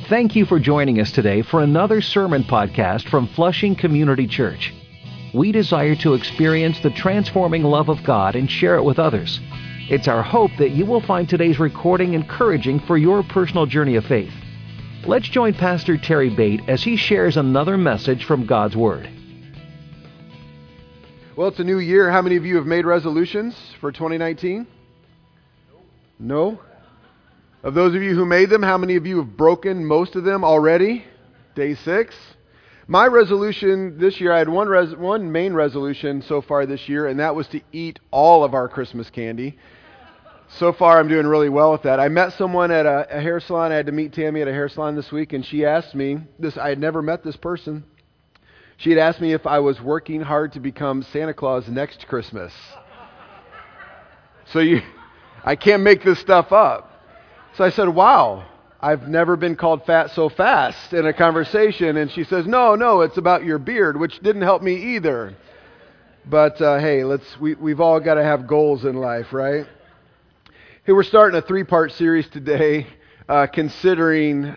Thank you for joining us today for another sermon podcast from Flushing Community Church. We desire to experience the transforming love of God and share it with others. It's our hope that you will find today's recording encouraging for your personal journey of faith. Let's join Pastor Terry Bate as he shares another message from God's Word. Well, it's a new year. How many of you have made resolutions for 2019? No? Of those of you who made them, how many of you have broken most of them already? Day 6. My resolution this year, I had one main resolution so far this year, and that was to eat all of our Christmas candy. So far, I'm doing really well with that. I met someone at a hair salon. I had to meet Tammy at a hair salon this week, and she asked me, I had never met this person. She had asked me if I was working hard to become Santa Claus next Christmas. I can't make this stuff up. So I said, wow, I've never been called fat so fast in a conversation. And she says, no, it's about your beard, which didn't help me either. But hey, we've all got to have goals in life, right? Hey, we're starting a 3-part series today, considering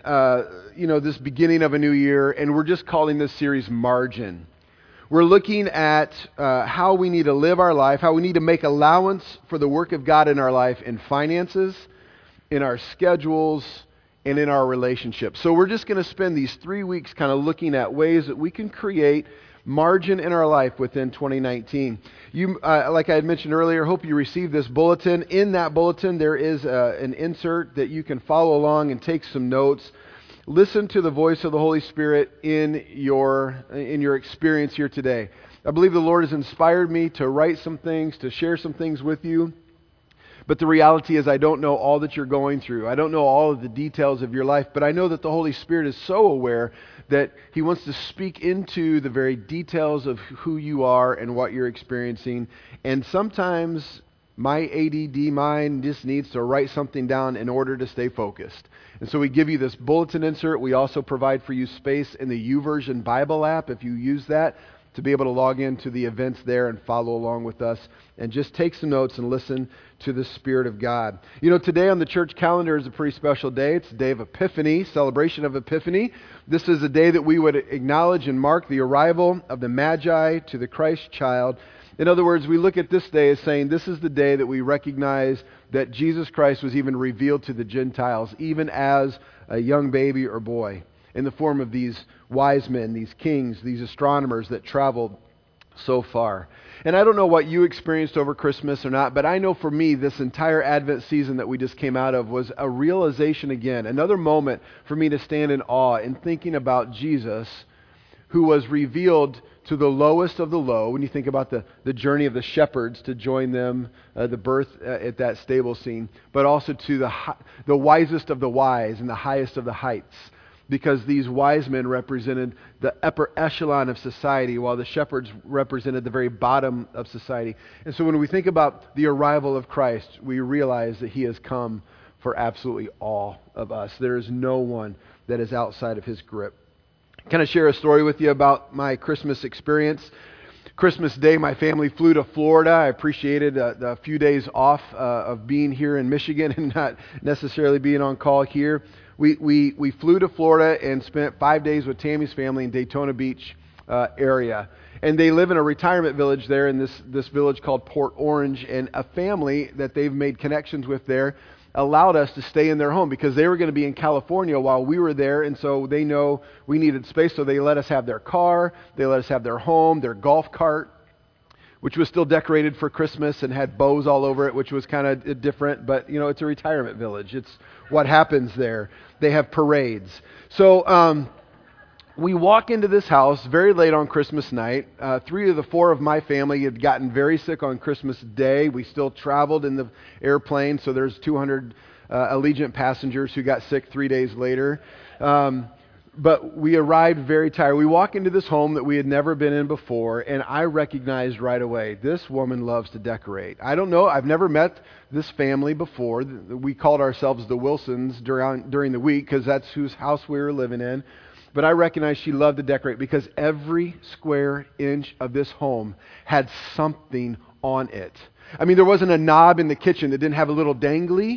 this beginning of a new year, and we're just calling this series Margin. We're looking at how we need to live our life, how we need to make allowance for the work of God in our life in finances, in our schedules, and in our relationships. So we're just going to spend these 3 weeks kind of looking at ways that we can create margin in our life within 2019. Like I had mentioned earlier, hope you received this bulletin. In that bulletin, there is an insert that you can follow along and take some notes. Listen to the voice of the Holy Spirit in your experience here today. I believe the Lord has inspired me to write some things, to share some things with you. But the reality is I don't know all that you're going through. I don't know all of the details of your life, but I know that the Holy Spirit is so aware that He wants to speak into the very details of who you are and what you're experiencing. And sometimes my ADD mind just needs to write something down in order to stay focused. And so we give you this bulletin insert. We also provide for you space in the YouVersion Bible app, if you use that, to be able to log into the events there and follow along with us and just take some notes and listen to the Spirit of God. You know, today on the church calendar is a pretty special day. It's the day of Epiphany, celebration of Epiphany. This is a day that we would acknowledge and mark the arrival of the Magi to the Christ child. In other words, we look at this day as saying this is the day that we recognize that Jesus Christ was even revealed to the Gentiles, even as a young baby or boy, in the form of these wise men, these kings, these astronomers that traveled so far. And I don't know what you experienced over Christmas or not, but I know for me, this entire Advent season that we just came out of was a realization again, another moment for me to stand in awe in thinking about Jesus, who was revealed to the lowest of the low. When you think about the journey of the shepherds to join them, the birth at that stable scene, but also to the wisest of the wise and the highest of the heights. Because these wise men represented the upper echelon of society, while the shepherds represented the very bottom of society. And so when we think about the arrival of Christ, we realize that He has come for absolutely all of us. There is no one that is outside of His grip. Can I share a story with you about my Christmas experience? Christmas Day, my family flew to Florida. I appreciated the few days off of being here in Michigan and not necessarily being on call here. We flew to Florida and spent 5 days with Tammy's family in Daytona Beach area. And they live in a retirement village there in this village called Port Orange. And a family that they've made connections with there allowed us to stay in their home because they were going to be in California while we were there. And so they know we needed space. So they let us have their car. They let us have their home, their golf cart, which was still decorated for Christmas and had bows all over it, which was kind of different. But, you know, it's a retirement village. It's what happens there. They have parades. So we walk into this house very late on Christmas night. 3 of the 4 of my family had gotten very sick on Christmas Day. We still traveled in the airplane, so there's 200 Allegiant passengers who got sick 3 days later. But we arrived very tired. We walk into this home that we had never been in before, and I recognized right away, this woman loves to decorate. I don't know, I've never met this family before. We called ourselves the Wilsons during the week because that's whose house we were living in. But I recognized she loved to decorate because every square inch of this home had something on it. I mean, there wasn't a knob in the kitchen that didn't have a little dangly.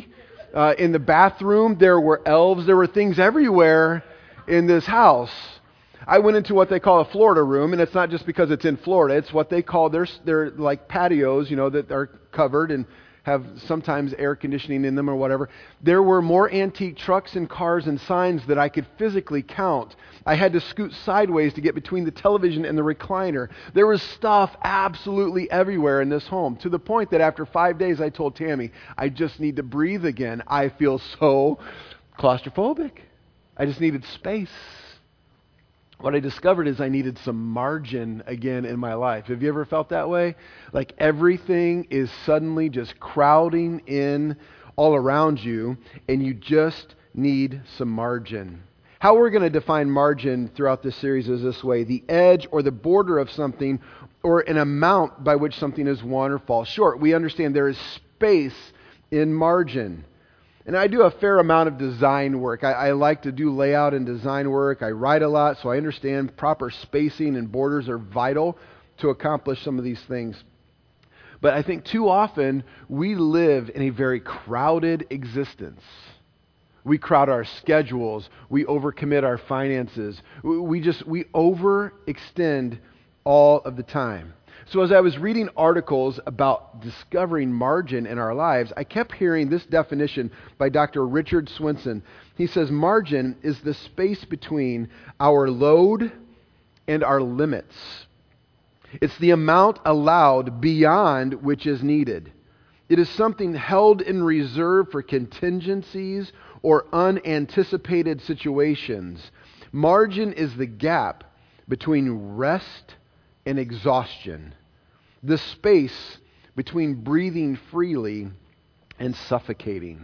In the bathroom, there were elves. There were things everywhere in this house. I went into what they call a Florida room, and it's not just because it's in Florida. It's what they call their like patios, that are covered and have sometimes air conditioning in them or whatever. There were more antique trucks and cars and signs that I could physically count. I had to scoot sideways to get between the television and the recliner. There was stuff absolutely everywhere in this home, to the point that after 5 days I told Tammy, I just need to breathe again. I feel so claustrophobic. I just needed space. What I discovered is I needed some margin again in my life. Have you ever felt that way? Like everything is suddenly just crowding in all around you, and you just need some margin. How we're going to define margin throughout this series is this way: the edge or the border of something, or an amount by which something is won or falls short. We understand there is space in margin. And I do a fair amount of design work. I like to do layout and design work. I write a lot, so I understand proper spacing and borders are vital to accomplish some of these things. But I think too often we live in a very crowded existence. We crowd our schedules. We overcommit our finances. We overextend all of the time. So as I was reading articles about discovering margin in our lives, I kept hearing this definition by Dr. Richard Swenson. He says, margin is the space between our load and our limits. It's the amount allowed beyond which is needed. It is something held in reserve for contingencies or unanticipated situations. Margin is the gap between rest and exhaustion, the space between breathing freely and suffocating.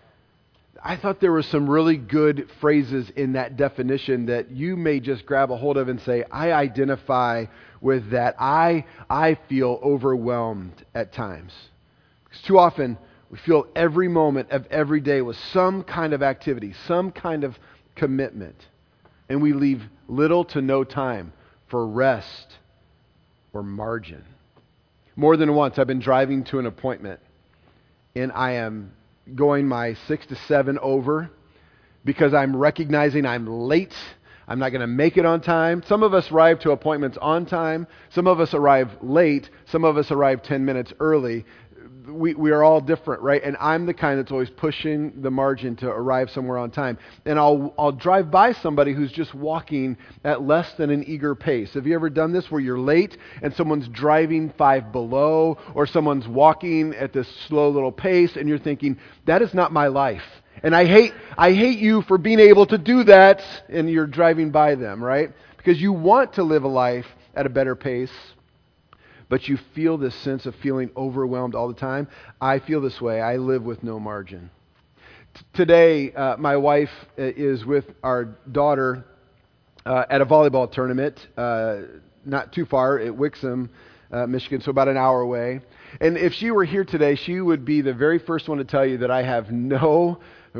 I thought there were some really good phrases in that definition that you may just grab a hold of and say, I identify with that. I feel overwhelmed at times. Because too often we feel every moment of every day with some kind of activity, some kind of commitment, and we leave little to no time for rest or margin. More than once, I've been driving to an appointment, and I am going my 6 to 7 over because I'm recognizing I'm late. I'm not going to make it on time. Some of us arrive to appointments on time. Some of us arrive late. Some of us arrive 10 minutes early. We are all different, right? And I'm the kind that's always pushing the margin to arrive somewhere on time. And I'll drive by somebody who's just walking at less than an eager pace. Have you ever done this where you're late and someone's driving 5 below, or someone's walking at this slow little pace, and you're thinking, that is not my life. And I hate you for being able to do that, and you're driving by them, right? Because you want to live a life at a better pace, but you feel this sense of feeling overwhelmed all the time. I feel this way. I live with no margin. Today, my wife is with our daughter at a volleyball tournament, not too far at Wixom, Michigan, so about an hour away. And if she were here today, she would be the very first one to tell you that I have no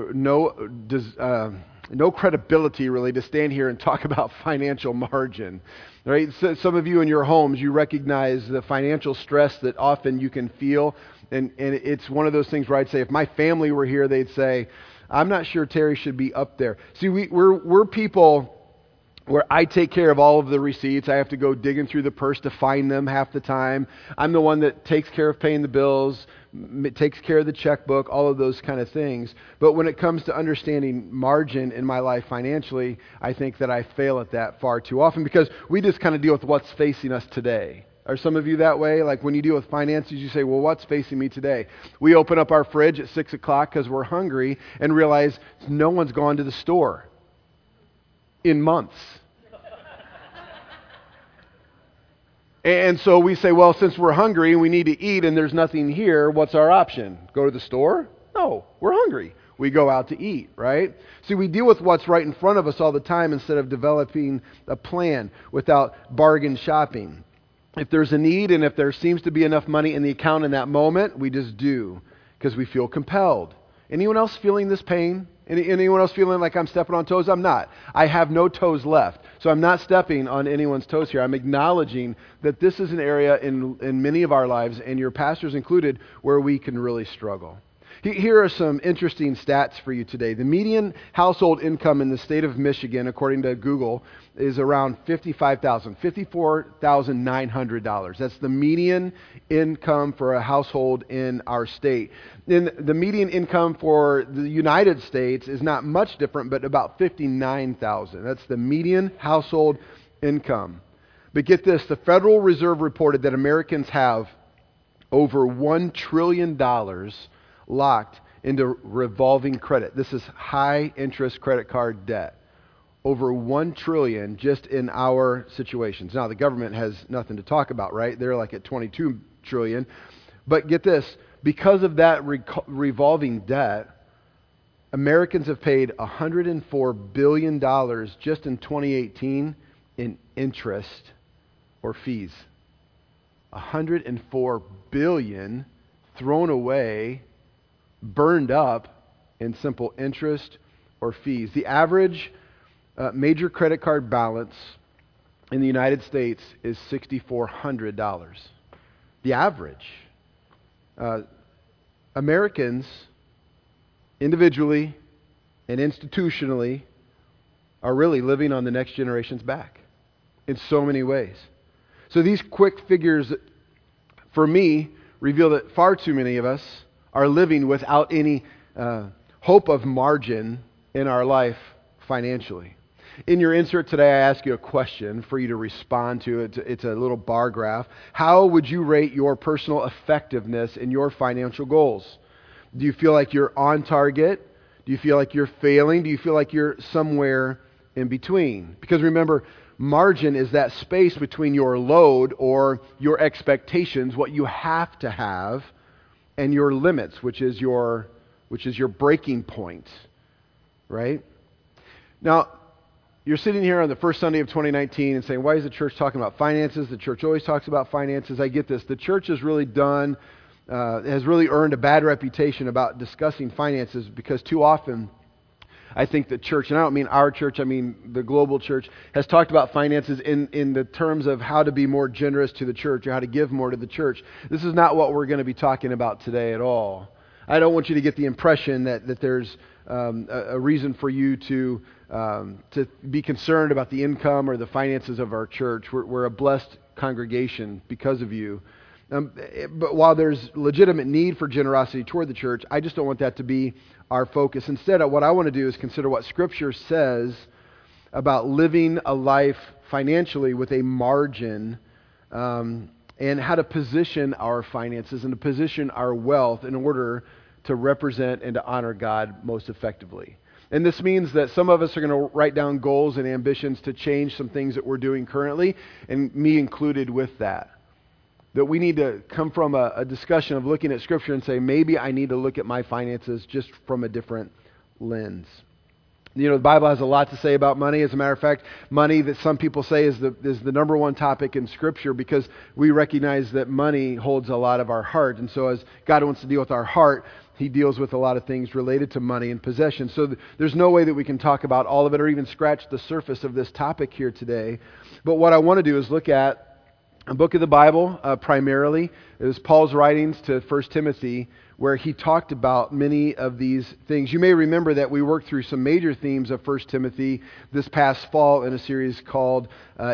credibility really to stand here and talk about financial margin. Right? So some of you in your homes, you recognize the financial stress that often you can feel. And it's one of those things where I'd say if my family were here, they'd say, I'm not sure Terry should be up there. See, we're people where I take care of all of the receipts. I have to go digging through the purse to find them half the time. I'm the one that takes care of paying the bills, takes care of the checkbook, all of those kind of things. But when it comes to understanding margin in my life financially, I think that I fail at that far too often because we just kind of deal with what's facing us today. Are some of you that way? Like when you deal with finances, you say, well, what's facing me today? We open up our fridge at 6 o'clock because we're hungry and realize no one's gone to the store in months. And so we say, well, since we're hungry and we need to eat and there's nothing here, what's our option? Go to the store? No, we're hungry. We go out to eat, right? See, we deal with what's right in front of us all the time instead of developing a plan without bargain shopping. If there's a need and if there seems to be enough money in the account in that moment, we just do because we feel compelled. Anyone else feeling this pain? Anyone else feeling like I'm stepping on toes? I'm not. I have no toes left. So I'm not stepping on anyone's toes here. I'm acknowledging that this is an area in many of our lives, and your pastors included, where we can really struggle. Here are some interesting stats for you today. The median household income in the state of Michigan, according to Google, is around $54,900. That's the median income for a household in our state. Then the median income for the United States is not much different, but about $59,000. That's the median household income. But get this, the Federal Reserve reported that Americans have over $1 trillion locked into revolving credit. This is high interest credit card debt. Over $1 trillion just in our situations. Now, the government has nothing to talk about, right? They're like at $22 trillion. But get this, because of that revolving debt, Americans have paid $104 billion just in 2018 in interest or fees. $104 billion thrown away, burned up in simple interest or fees. The average major credit card balance in the United States is $6,400. The average. Americans, individually and institutionally, are really living on the next generation's back in so many ways. So these quick figures, for me, reveal that far too many of us are living without any hope of margin in our life financially. In your insert today, I ask you a question for you to respond to. It's a little bar graph. How would you rate your personal effectiveness in your financial goals? Do you feel like you're on target? Do you feel like you're failing? Do you feel like you're somewhere in between? Because remember, margin is that space between your load or your expectations, what you have to have, and your limits, which is your breaking point, right? Now, you're sitting here on the first Sunday of 2019 and saying, why is the church talking about finances? The church always talks about finances. I get this. The church has really earned a bad reputation about discussing finances because too often I think the church, and I don't mean our church, I mean the global church, has talked about finances in the terms of how to be more generous to the church or how to give more to the church. This is not what we're going to be talking about today at all. I don't want you to get the impression that there's a reason for you to be concerned about the income or the finances of our church. We're a blessed congregation because of you. But while there's legitimate need for generosity toward the church, I just don't want that to be our focus. Instead, what I want to do is consider what Scripture says about living a life financially with a margin, and how to position our finances and to position our wealth in order to represent and to honor God most effectively. And this means that some of us are going to write down goals and ambitions to change some things that we're doing currently, and me included with that. That we need to come from a discussion of looking at Scripture and say, maybe I need to look at my finances just from a different lens. You know, the Bible has a lot to say about money. As a matter of fact, money, that some people say is the number one topic in Scripture, because we recognize that money holds a lot of our heart. And so as God wants to deal with our heart, He deals with a lot of things related to money and possession. So there's no way that we can talk about all of it or even scratch the surface of this topic here today. But what I want to do is look at a book of the Bible, primarily. It was Paul's writings to 1 Timothy, where he talked about many of these things. You may remember that we worked through some major themes of 1 Timothy this past fall in a series called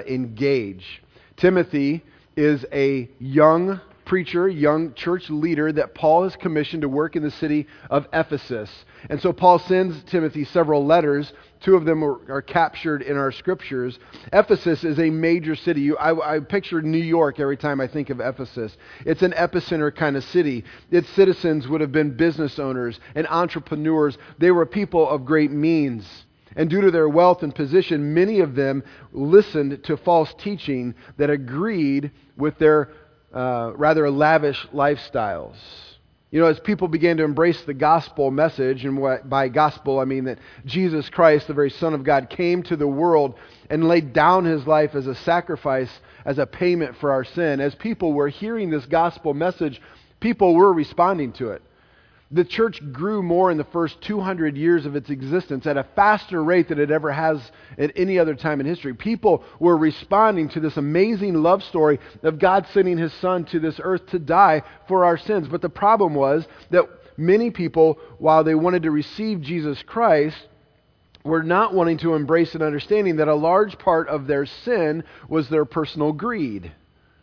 Engage. Timothy is a young preacher, young church leader that Paul has commissioned to work in the city of Ephesus. And so Paul sends Timothy several letters. Two of them are captured in our scriptures. Ephesus is a major city. I picture New York every time I think of Ephesus. It's an epicenter kind of city. Its citizens would have been business owners and entrepreneurs. They were people of great means. And due to their wealth and position, many of them listened to false teaching that agreed with their rather lavish lifestyles. You know, as people began to embrace the gospel message, and what by gospel I mean that Jesus Christ, the very Son of God, came to the world and laid down His life as a sacrifice, as a payment for our sin. As people were hearing this gospel message, people were responding to it. The church grew more in the first 200 years of its existence at a faster rate than it ever has at any other time in history. People were responding to this amazing love story of God sending His Son to this earth to die for our sins. But the problem was that many people, while they wanted to receive Jesus Christ, were not wanting to embrace an understanding that a large part of their sin was their personal greed.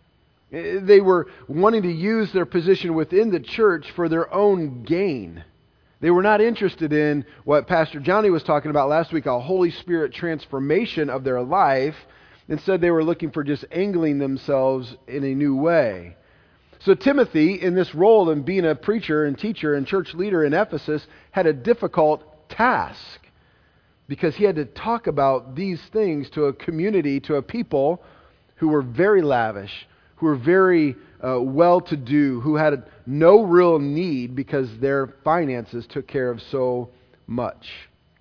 They were wanting to use their position within the church for their own gain. They were not interested in what Pastor Johnny was talking about last week, a Holy Spirit transformation of their life. Instead, they were looking for just angling themselves in a new way. So Timothy, in this role in being a preacher and teacher and church leader in Ephesus, had a difficult task because he had to talk about these things to a community, to a people who were very lavish, who were very well-to-do, who had no real need because their finances took care of so much.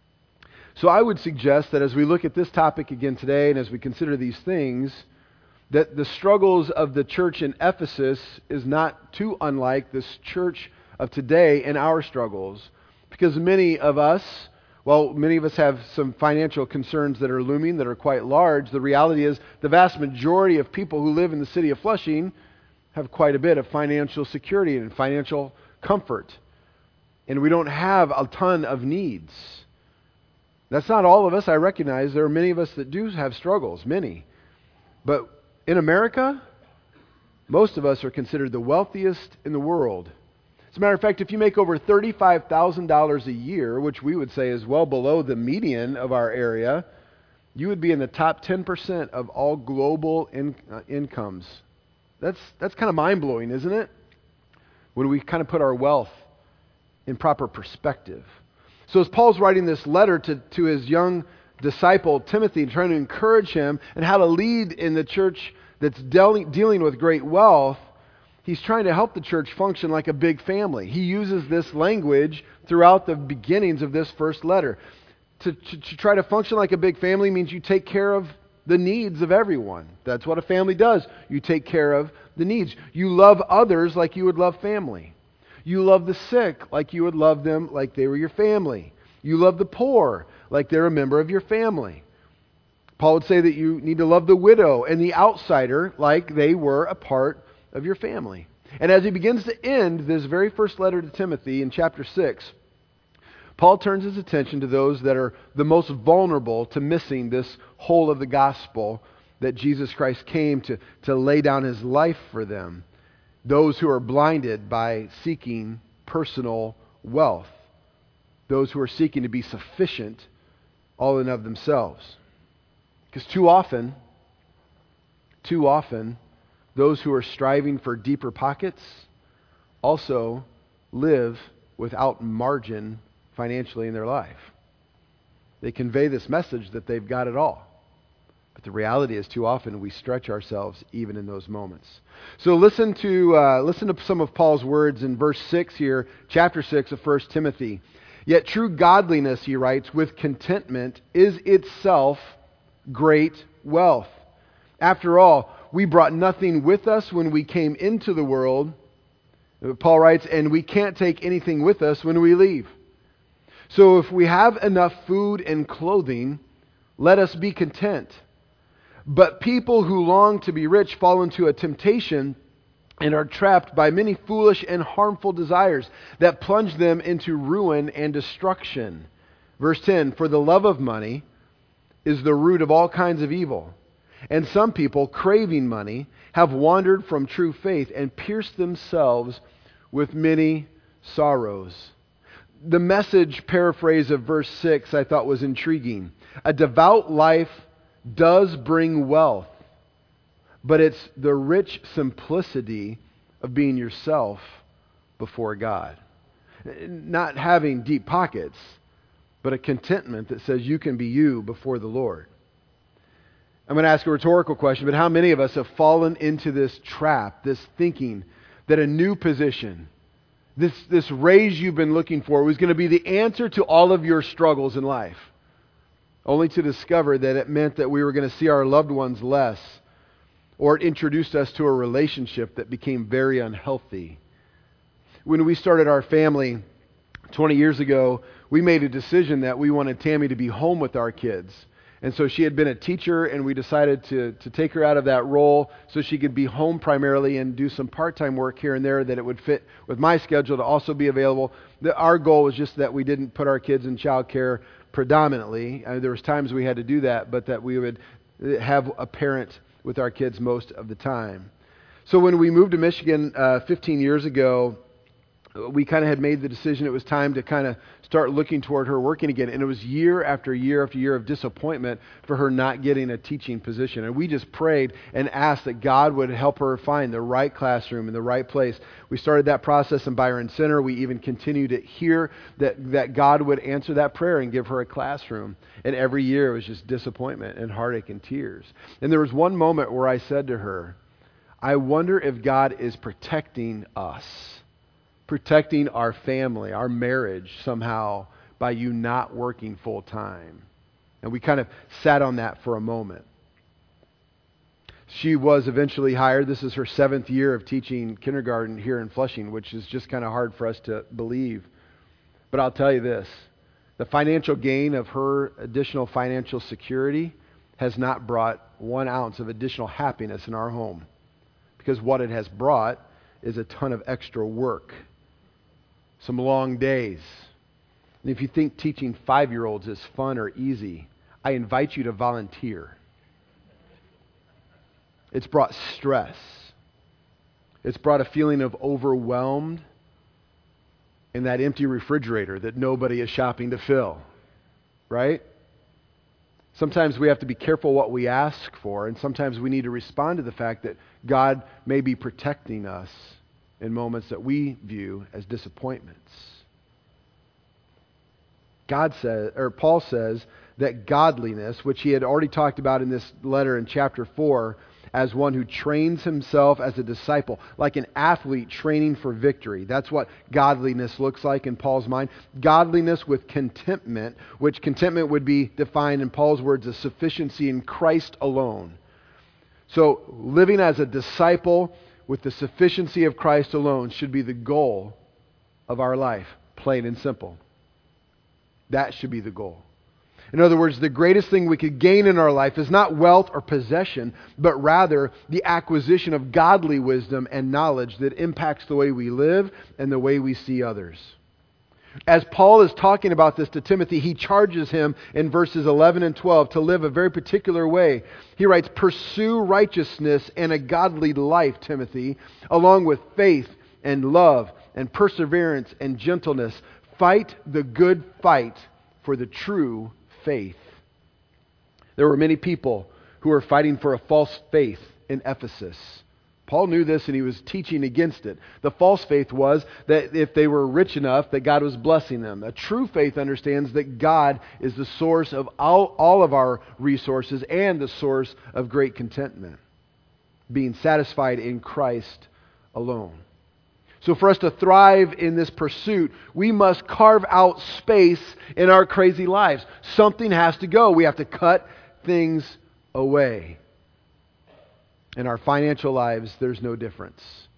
So I would suggest that as we look at this topic again today and as we consider these things, that the struggles of the church in Ephesus is not too unlike this church of today and our struggles. Because many of us have some financial concerns that are looming, that are quite large. The reality is the vast majority of people who live in the city of Flushing have quite a bit of financial security and financial comfort. And we don't have a ton of needs. That's not all of us. I recognize there are many of us that do have struggles, many. But in America, most of us are considered the wealthiest in the world. As a matter of fact, if you make over $35,000 a year, which we would say is well below the median of our area, you would be in the top 10% of all global incomes. That's kind of mind-blowing, isn't it? When we kind of put our wealth in proper perspective. So as Paul's writing this letter to his young disciple, Timothy, trying to encourage him and how to lead in the church that's dealing with great wealth, he's trying to help the church function like a big family. He uses this language throughout the beginnings of this first letter. To try to function like a big family means you take care of the needs of everyone. That's what a family does. You take care of the needs. You love others like you would love family. You love the sick like you would love them like they were your family. You love the poor like they're a member of your family. Paul would say that you need to love the widow and the outsider like they were a part of your family. And as he begins to end this very first letter to Timothy in chapter 6, Paul turns his attention to those that are the most vulnerable to missing this whole of the gospel that Jesus Christ came to lay down his life for them. Those who are blinded by seeking personal wealth. Those who are seeking to be sufficient all in of themselves. Because too often, those who are striving for deeper pockets also live without margin financially in their life. They convey this message that they've got it all. But the reality is too often we stretch ourselves even in those moments. So listen to some of Paul's words in verse 6 here, chapter 6 of 1 Timothy. Yet true godliness, he writes, with contentment is itself great wealth. After all, we brought nothing with us when we came into the world. Paul writes, and we can't take anything with us when we leave. So if we have enough food and clothing, let us be content. But people who long to be rich fall into a temptation and are trapped by many foolish and harmful desires that plunge them into ruin and destruction. Verse 10, for the love of money is the root of all kinds of evil. And some people, craving money, have wandered from true faith and pierced themselves with many sorrows. The Message paraphrase of verse 6 I thought was intriguing. A devout life does bring wealth, but it's the rich simplicity of being yourself before God. Not having deep pockets, but a contentment that says you can be you before the Lord. I'm going to ask a rhetorical question, but how many of us have fallen into this trap, this thinking that a new position, this raise you've been looking for was going to be the answer to all of your struggles in life, only to discover that it meant that we were going to see our loved ones less, or it introduced us to a relationship that became very unhealthy. When we started our family 20 years ago, we made a decision that we wanted Tammy to be home with our kids. And so she had been a teacher, and we decided to take her out of that role so she could be home primarily and do some part-time work here and there, that it would fit with my schedule to also be available. Our goal was just that we didn't put our kids in child care predominantly. There was times we had to do that, but that we would have a parent with our kids most of the time. So when we moved to Michigan 15 years ago, we kind of had made the decision it was time to kind of start looking toward her working again. And it was year after year after year of disappointment for her not getting a teaching position. And we just prayed and asked that God would help her find the right classroom in the right place. We started that process in Byron Center. We even continued to hear that God would answer that prayer and give her a classroom. And every year it was just disappointment and heartache and tears. And there was one moment where I said to her, I wonder if God is protecting us, protecting our family, our marriage somehow by you not working full time. And we kind of sat on that for a moment. She was eventually hired. This is her 7th year of teaching kindergarten here in Flushing, which is just kind of hard for us to believe. But I'll tell you this, the financial gain of her additional financial security has not brought 1 ounce of additional happiness in our home. Because what it has brought is a ton of extra work. Some long days. And if you think teaching 5-year-olds is fun or easy, I invite you to volunteer. It's brought stress. It's brought a feeling of overwhelmed and that empty refrigerator that nobody is shopping to fill. Right? Sometimes we have to be careful what we ask for, and sometimes we need to respond to the fact that God may be protecting us in moments that we view as disappointments. Paul says that godliness, which he had already talked about in this letter in chapter 4, as one who trains himself as a disciple, like an athlete training for victory. That's what godliness looks like in Paul's mind. Godliness with contentment, which contentment would be defined in Paul's words as sufficiency in Christ alone. So living as a disciple with the sufficiency of Christ alone should be the goal of our life, plain and simple. That should be the goal. In other words, the greatest thing we could gain in our life is not wealth or possession, but rather the acquisition of godly wisdom and knowledge that impacts the way we live and the way we see others. As Paul is talking about this to Timothy, he charges him in verses 11 and 12 to live a very particular way. He writes, "Pursue righteousness and a godly life, Timothy, along with faith and love and perseverance and gentleness. Fight the good fight for the true faith." There were many people who were fighting for a false faith in Ephesus. Paul knew this and he was teaching against it. The false faith was that if they were rich enough, that God was blessing them. A true faith understands that God is the source of all of our resources and the source of great contentment, being satisfied in Christ alone. So for us to thrive in this pursuit, we must carve out space in our crazy lives. Something has to go. We have to cut things away. In our financial lives, there's no difference.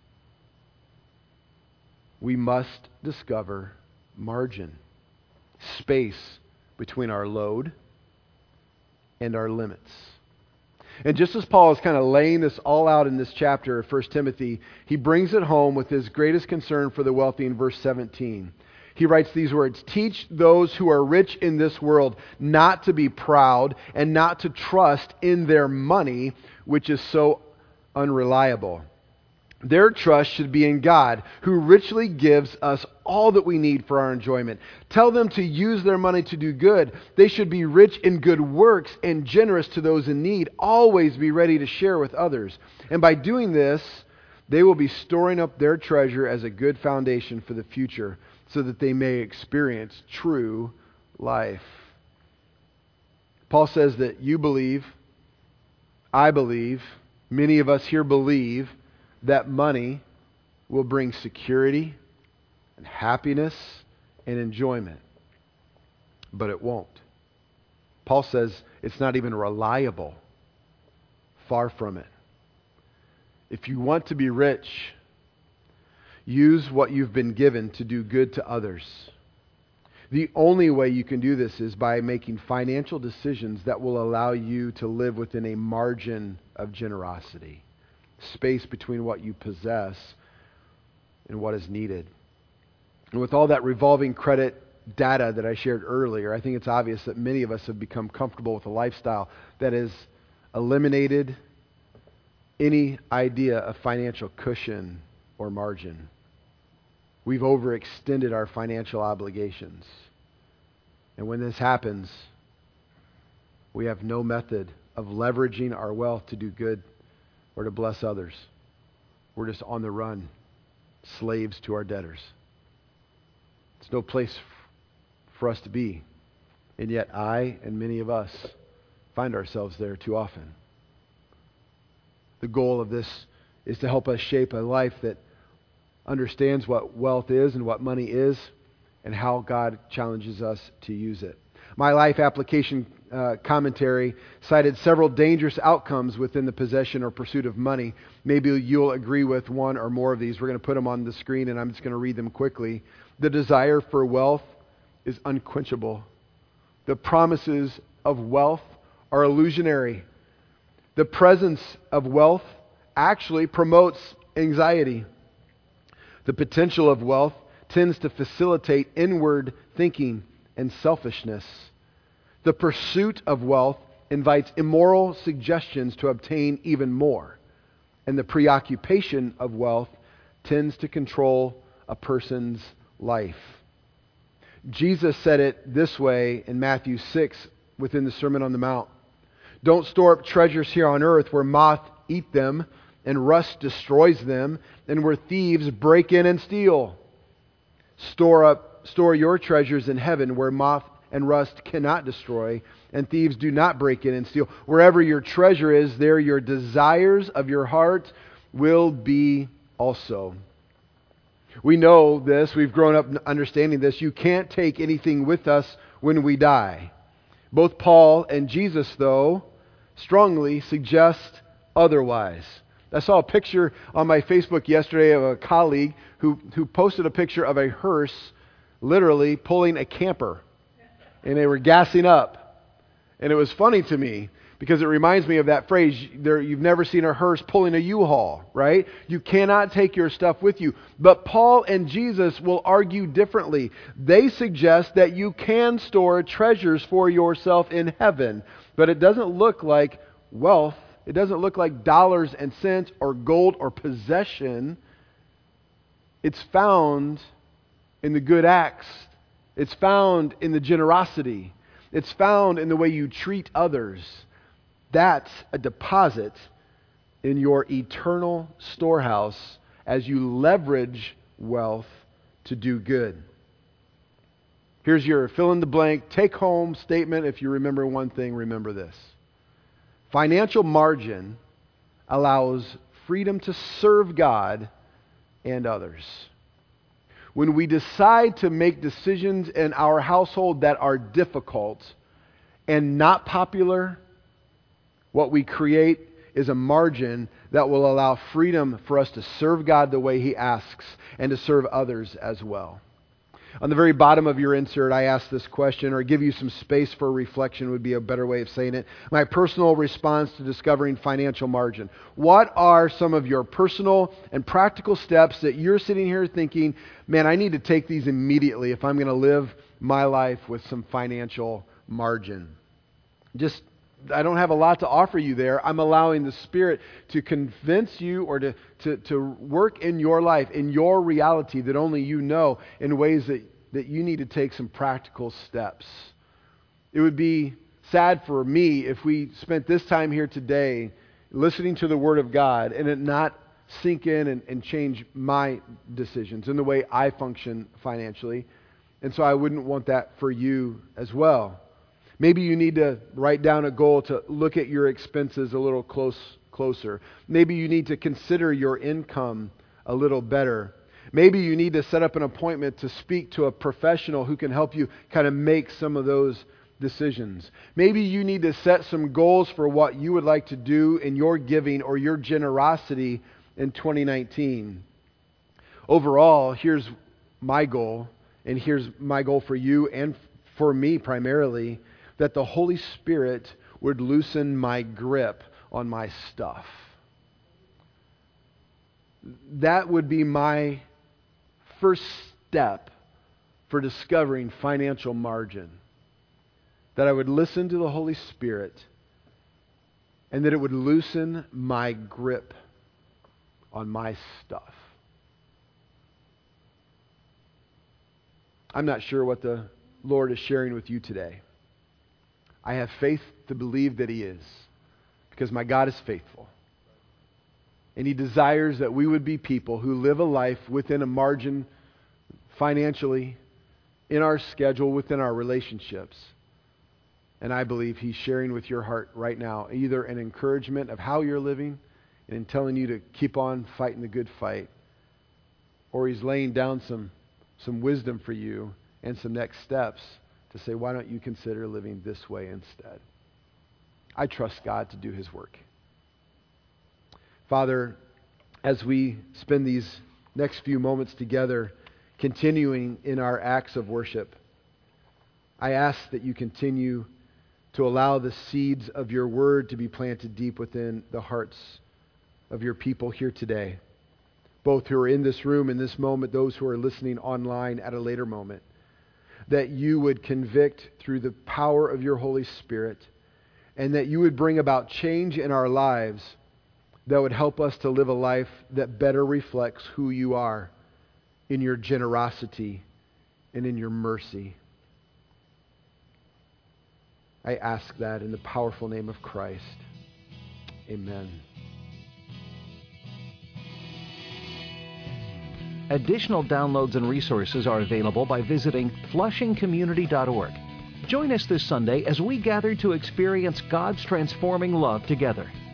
We must discover margin, space between our load and our limits. And just as Paul is kind of laying this all out in this chapter of 1 Timothy, he brings it home with his greatest concern for the wealthy in verse 17. He writes these words, "Teach those who are rich in this world not to be proud and not to trust in their money, which is so unreliable. Their trust should be in God, who richly gives us all that we need for our enjoyment. Tell them to use their money to do good. They should be rich in good works and generous to those in need. Always be ready to share with others. And by doing this, they will be storing up their treasure as a good foundation for the future, so that they may experience true life." Paul says that you believe, I believe, many of us here believe that money will bring security and happiness and enjoyment. But it won't. Paul says it's not even reliable. Far from it. If you want to be rich, use what you've been given to do good to others. The only way you can do this is by making financial decisions that will allow you to live within a margin of generosity, space between what you possess and what is needed. And with all that revolving credit data that I shared earlier, I think it's obvious that many of us have become comfortable with a lifestyle that has eliminated any idea of financial cushion or margin. We've overextended our financial obligations. And when this happens, we have no method of leveraging our wealth to do good or to bless others. We're just on the run, slaves to our debtors. It's no place for us to be. And yet I and many of us find ourselves there too often. The goal of this is to help us shape a life that understands what wealth is and what money is and how God challenges us to use it. My life application commentary cited several dangerous outcomes within the possession or pursuit of money. Maybe you'll agree with one or more of these. We're going to put them on the screen and I'm just going to read them quickly. The desire for wealth is unquenchable. The promises of wealth are illusionary. The presence of wealth actually promotes anxiety. The potential of wealth tends to facilitate inward thinking and selfishness. The pursuit of wealth invites immoral suggestions to obtain even more. And the preoccupation of wealth tends to control a person's life. Jesus said it this way in Matthew 6 within the Sermon on the Mount. Don't store up treasures here on earth where moth eat them and rust destroys them and where thieves break in and steal. Store your treasures in heaven where moth and rust cannot destroy and thieves do not break in and steal. Wherever your treasure is, there your desires of your heart will be also. We know this. We've grown up understanding this. You can't take anything with us when we die. Both Paul and Jesus, though, strongly suggest otherwise. I saw a picture on my Facebook yesterday of a colleague who posted a picture of a hearse literally pulling a camper. And they were gassing up. And it was funny to me because it reminds me of that phrase, you've never seen a hearse pulling a U-Haul, right? You cannot take your stuff with you. But Paul and Jesus will argue differently. They suggest that you can store treasures for yourself in heaven. But it doesn't look like wealth. It doesn't look like dollars and cents or gold or possession. It's found in the good acts. It's found in the generosity. It's found in the way you treat others. That's a deposit in your eternal storehouse as you leverage wealth to do good. Here's your fill-in-the-blank, take-home statement. If you remember one thing, remember this. Financial margin allows freedom to serve God and others. When we decide to make decisions in our household that are difficult and not popular, what we create is a margin that will allow freedom for us to serve God the way He asks and to serve others as well. On the very bottom of your insert, I asked this question, or give you some space for reflection would be a better way of saying it. My personal response to discovering financial margin. What are some of your personal and practical steps that you're sitting here thinking, man, I need to take these immediately if I'm going to live my life with some financial margin? I don't have a lot to offer you there. I'm allowing the Spirit to convince you or to work in your life, in your reality that only you know, in ways that you need to take some practical steps. It would be sad for me if we spent this time here today listening to the Word of God and it not sink in and change my decisions and the way I function financially. And so I wouldn't want that for you as well. Maybe you need to write down a goal to look at your expenses a little closer. Maybe you need to consider your income a little better. Maybe you need to set up an appointment to speak to a professional who can help you kind of make some of those decisions. Maybe you need to set some goals for what you would like to do in your giving or your generosity in 2019. Overall, here's my goal, And here's my goal for you and for me primarily, that the Holy Spirit would loosen my grip on my stuff. That would be my first step for discovering financial margin. That I would listen to the Holy Spirit and that it would loosen my grip on my stuff. I'm not sure what the Lord is sharing with you today. I have faith to believe that He is, because my God is faithful. And He desires that we would be people who live a life within a margin financially, in our schedule, within our relationships. And I believe He's sharing with your heart right now either an encouragement of how you're living and telling you to keep on fighting the good fight, or He's laying down some wisdom for you and some next steps to say, why don't you consider living this way instead? I trust God to do His work. Father, as we spend these next few moments together, continuing in our acts of worship, I ask that you continue to allow the seeds of your word to be planted deep within the hearts of your people here today, both who are in this room in this moment, those who are listening online at a later moment, that you would convict through the power of your Holy Spirit, and that you would bring about change in our lives that would help us to live a life that better reflects who you are in your generosity and in your mercy. I ask that in the powerful name of Christ. Amen. Additional downloads and resources are available by visiting flushingcommunity.org. Join us this Sunday as we gather to experience God's transforming love together.